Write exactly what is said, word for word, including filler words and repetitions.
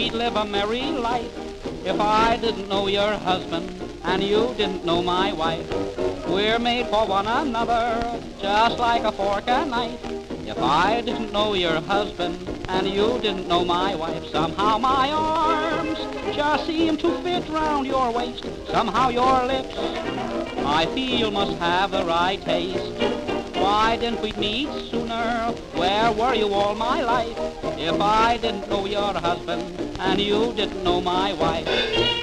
we'd live a merry life if I didn't know your husband and you didn't know my wife. We're made for one another, just like a fork and knife. If I didn't know your husband and you didn't know my wife, somehow my arms just seem to fit round your waist. Somehow your lips, I feel, must have the right taste. Why didn't we meet sooner? Where were you all my life? If I didn't know your husband and you didn't know my wife.